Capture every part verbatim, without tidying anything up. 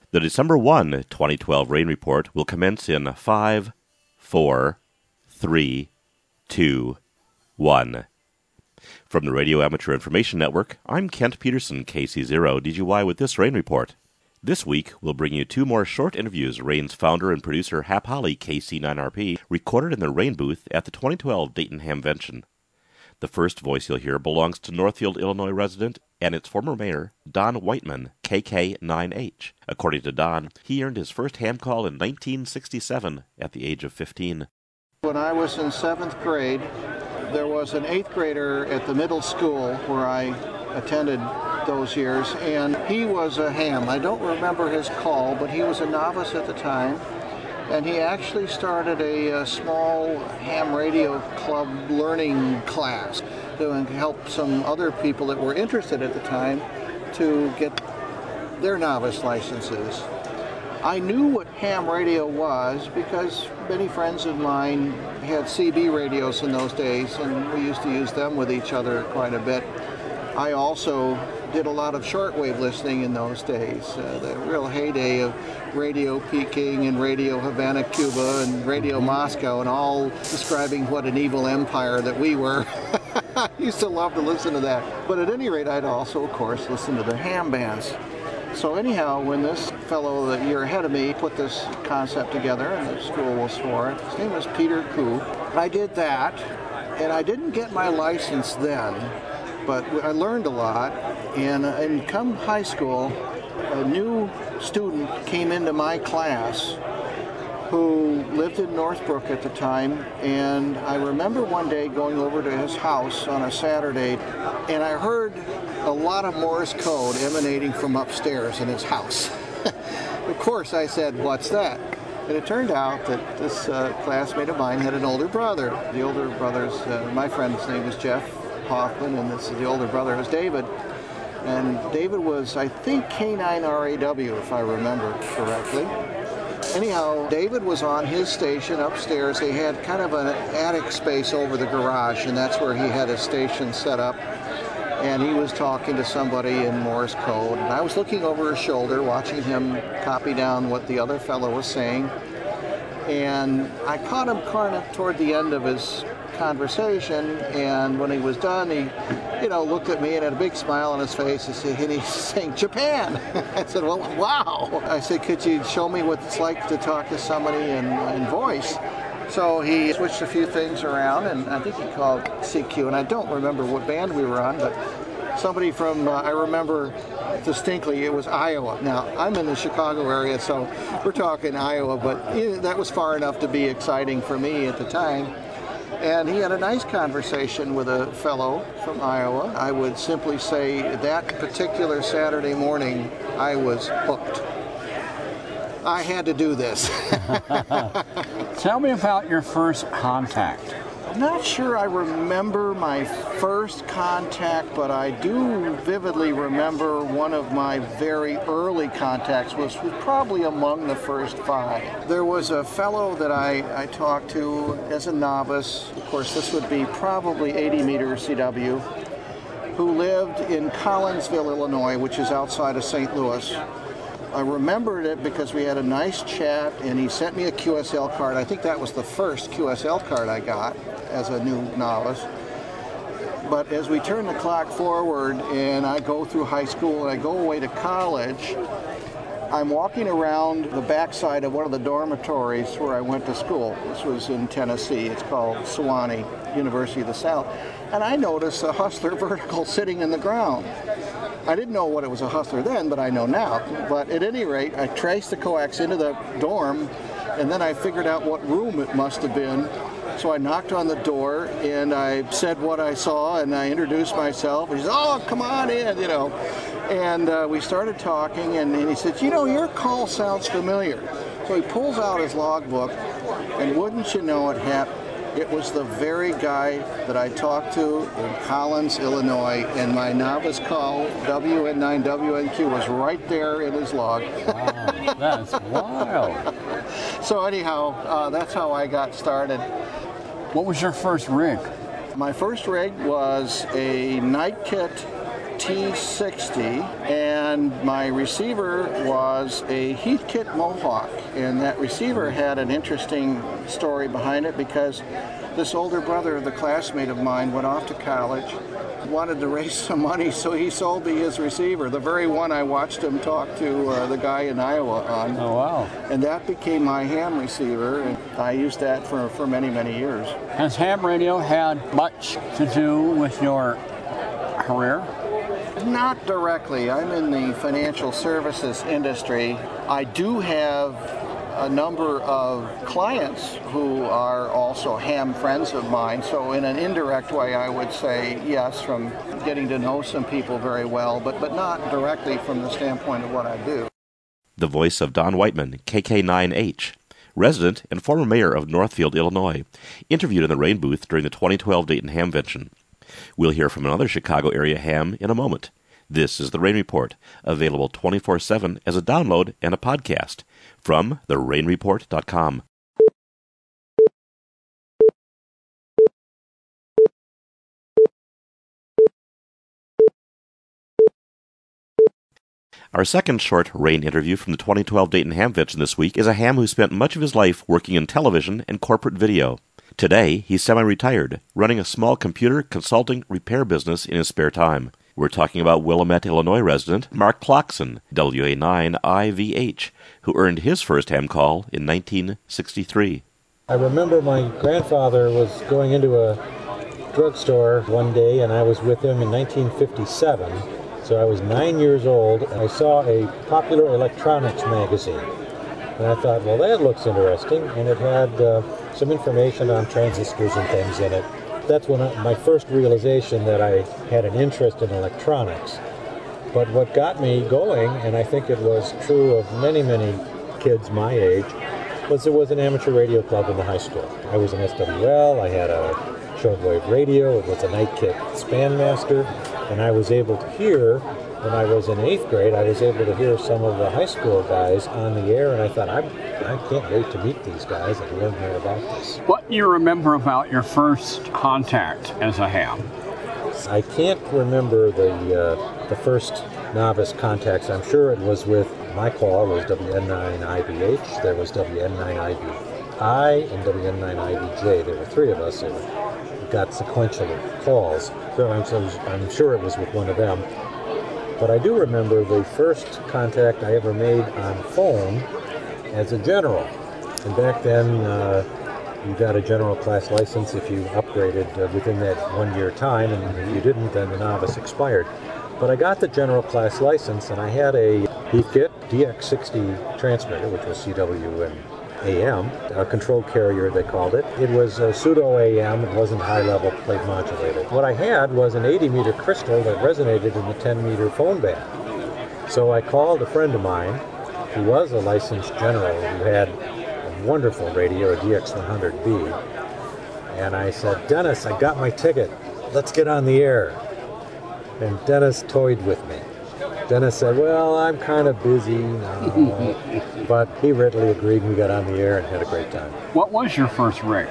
The December first, twenty twelve rain report will commence in five, four, three, two, one. From the Radio Amateur Information Network, I'm Kent Peterson, K C zero D G Y, with this rain report. This week, we'll bring you two more short interviews Rain's founder and producer Hap Holly, K C nine R P, recorded in the Rain booth at the twenty twelve Dayton Hamvention. The first voice you'll hear belongs to Northfield, Illinois resident and its former mayor, Don Whiteman, K K nine H. According to Don, he earned his first ham call in nineteen sixty-seven at the age of fifteen. When I was in seventh grade, there was an eighth grader at the middle school where I attended those years, and he was a ham. I don't remember his call, but he was a novice at the time. And he actually started a, a small ham radio club learning class to help some other people that were interested at the time to get their novice licenses. I knew what ham radio was because many friends of mine had C B radios in those days, and we used to use them with each other quite a bit. I also did a lot of shortwave listening in those days, uh, the real heyday of Radio Peking and Radio Havana, Cuba, and Radio Moscow, and all describing what an evil empire that we were. I used to love to listen to that. But at any rate, I'd also, of course, listen to the ham bands. So anyhow, when this fellow a year ahead of me put this concept together, and the school was for it, his name was Peter Koo. I did that, and I didn't get my license then, but I learned a lot, and, and come high school, a new student came into my class who lived in Northbrook at the time, and I remember one day going over to his house on a Saturday, and I heard a lot of Morse code emanating from upstairs in his house. Of course, I said, "What's that?" And it turned out that this uh, classmate of mine had an older brother. The older brother's, uh, my friend's name was Jeff Hoffman, and this is the older brother was David. And David was, I think, K nine R A W, if I remember correctly. Anyhow, David was on his station upstairs. They had kind of an attic space over the garage, and that's where he had his station set up. And he was talking to somebody in Morse code. And I was looking over his shoulder, watching him copy down what the other fellow was saying. And I caught him kind of toward the end of his conversation, and when he was done, he, you know, looked at me and had a big smile on his face, and he's saying, "Japan." I said, "Well, wow." I said, "Could you show me what it's like to talk to somebody in, in voice?" So he switched a few things around, and I think he called C Q, and I don't remember what band we were on, but somebody from, uh, I remember distinctly, it was Iowa. Now, I'm in the Chicago area, so we're talking Iowa, but you know, that was far enough to be exciting for me at the time. And he had a nice conversation with a fellow from Iowa. I would simply say that particular Saturday morning, I was hooked. I had to do this. Tell me about your first contact. I'm not sure I remember my first contact, but I do vividly remember one of my very early contacts was probably among the first five. There was a fellow that I, I talked to as a novice. Of course, this would be probably eighty meter C W, who lived in Collinsville, Illinois, which is outside of Saint Louis. I remembered it because we had a nice chat, and he sent me a Q S L card. I think that was the first Q S L card I got as a new novice. But as we turn the clock forward and I go through high school and I go away to college, I'm walking around the backside of one of the dormitories where I went to school. This was in Tennessee. It's called Sewanee, University of the South. And I noticed a Hustler vertical sitting in the ground. I didn't know what it was a Hustler then, but I know now. But at any rate, I traced the coax into the dorm, and then I figured out what room it must have been. So I knocked on the door, and I said what I saw, and I introduced myself. He said, "Oh, come on in," you know. And uh, we started talking, and, and he said, "You know, your call sounds familiar." So he pulls out his logbook, and wouldn't you know it, Hap, it was the very guy that I talked to in Collins, Illinois, and my novice call, W N nine W N Q, was right there in his log. Wow, that's wild. So anyhow, uh, that's how I got started. What was your first rig? My first rig was a Night Kit T sixty, and my receiver was a Heathkit Mohawk. And that receiver had an interesting story behind it because this older brother of the classmate of mine went off to college, wanted to raise some money, so he sold me his receiver, the very one I watched him talk to uh, the guy in Iowa on. Oh, wow. And that became my ham receiver, and I used that for, for many, many years. Has ham radio had much to do with your career? Not directly. I'm in the financial services industry. I do have a number of clients who are also ham friends of mine, so in an indirect way I would say yes, from getting to know some people very well, but, but not directly from the standpoint of what I do. The voice of Don Whiteman, K K nine H, resident and former mayor of Northfield, Illinois, interviewed in the Rain booth during the twenty twelve Dayton Hamvention. We'll hear from another Chicago area ham in a moment. This is The Rain Report, available twenty-four seven as a download and a podcast from the rain report dot com. Our second short Rain interview from the twenty twelve Dayton Hamvention this week is a ham who spent much of his life working in television and corporate video. Today, he's semi-retired, running a small computer consulting repair business in his spare time. We're talking about Willamette, Illinois resident Mark Klockson, W A nine I V H, who earned his first ham call in nineteen sixty-three. I remember my grandfather was going into a drugstore one day, and I was with him in nineteen fifty-seven. So I was nine years old, and I saw a popular electronics magazine. And I thought, well, that looks interesting, and it had uh, some information on transistors and things in it. That's when I, my first realization that I had an interest in electronics. But what got me going, and I think it was true of many, many kids my age, was there was an amateur radio club in the high school. I was an S W L, I had a shortwave radio, it was a night kit span master, and I was able to hear, when I was in eighth grade, I was able to hear some of the high school guys on the air, and I thought, I'm, I can't wait to meet these guys and learn more about this. What do you remember about your first contact as a ham? I can't remember the uh, the first novice contacts. I'm sure it was with, my call was W N nine I V H, there was W N nine I V I, and W N nine I V J. There were three of us who got sequential calls, so I'm, so I'm sure it was with one of them. But I do remember the first contact I ever made on phone as a general. And back then, uh, you got a general class license if you upgraded uh, within that one-year time, and if you didn't, then the novice expired. But I got the general class license, and I had a Heathkit D X sixty transmitter, which was C W and A M, a control carrier they called it. It was a pseudo A M, it wasn't high-level plate modulated. What I had was an eighty meter crystal that resonated in the ten meter phone band. So I called a friend of mine who was a licensed general who had a wonderful radio, a D X one hundred B, and I said, Dennis, I got my ticket, let's get on the air. And Dennis toyed with me. Dennis said, well, I'm kind of busy now. But he readily agreed, and we got on the air and had a great time. What was your first rig?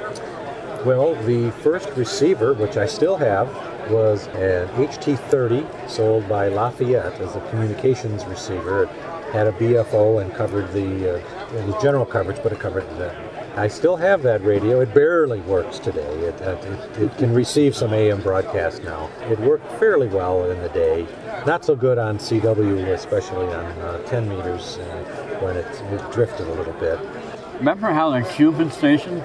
Well, the first receiver, which I still have, was an H T thirty sold by Lafayette as a communications receiver. It had a B F O and covered the, uh, it was general coverage, but it covered the, I still have that radio. It barely works today. It, uh, it, it can receive some A M broadcast now. It worked fairly well in the day. Not so good on C W, especially on uh, ten meters uh, when it, it drifted a little bit. Remember how the Cuban station?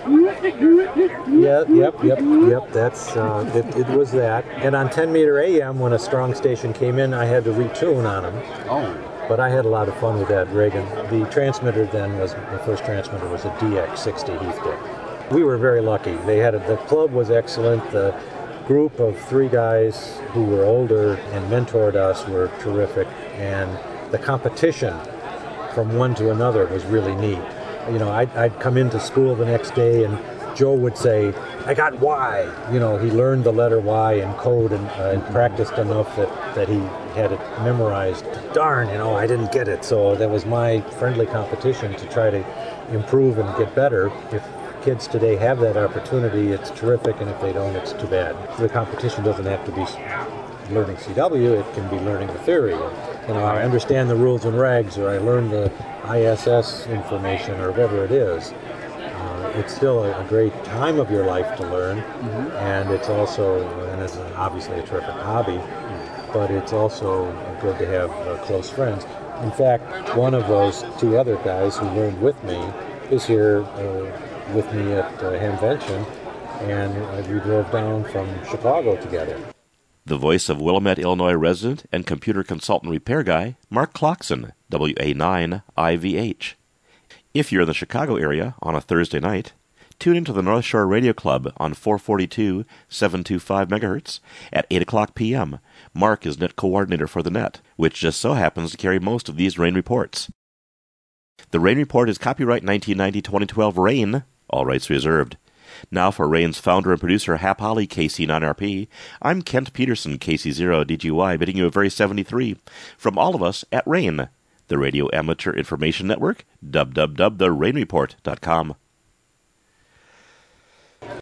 Yeah, yep, yep, yep, that's, uh, it, it was that. And on ten meter A M, when a strong station came in, I had to retune on them. Oh. But I had a lot of fun with that rig, and the transmitter then was, the first transmitter was a D X sixty Heathkit. We were very lucky. They had a, the club was excellent. The group of three guys who were older and mentored us were terrific, and the competition from one to another was really neat. You know, I'd, I'd come into school the next day, and Joe would say, I got Y. You know, he learned the letter Y in code and, uh, and practiced enough that, that he had it memorized. Darn, you know, I didn't get it. So that was my friendly competition to try to improve and get better. If kids today have that opportunity, it's terrific, and if they don't, it's too bad. The competition doesn't have to be learning C W, it can be learning the theory. You know, I understand the rules and regs, or I learn the I S S information, or whatever it is. Uh, it's still a, a great time of your life to learn, mm-hmm. and it's also, and it's obviously a terrific hobby, mm-hmm. but it's also good to have uh, close friends. In fact, one of those two other guys who learned with me is here uh, with me at uh, Hamvention, and uh, we drove down from Chicago together. The voice of Willamette, Illinois resident and computer consultant repair guy, Mark Clarkson, W A nine I V H. If you're in the Chicago area on a Thursday night, tune into the North Shore Radio Club on four forty-two, seven twenty-five megahertz at eight o'clock p.m. Mark is net coordinator for the net, which just so happens to carry most of these rain reports. The Rain Report is copyright nineteen ninety to twenty twelve Rain, all rights reserved. Now for Rain's founder and producer, Hap Holly, K C nine R P, I'm Kent Peterson, K C zero D G Y, bidding you a very seventy-three from all of us at Rain, the Radio Amateur Information Network, w w w dot the rain report dot com.